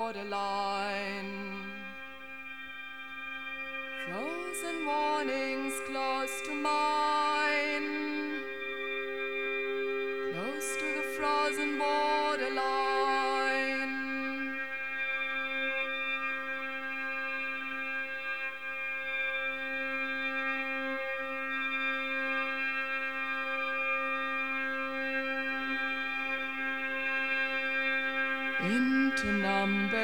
borderline. Frozen warnings close to mine, close to the frozen borderline. Into number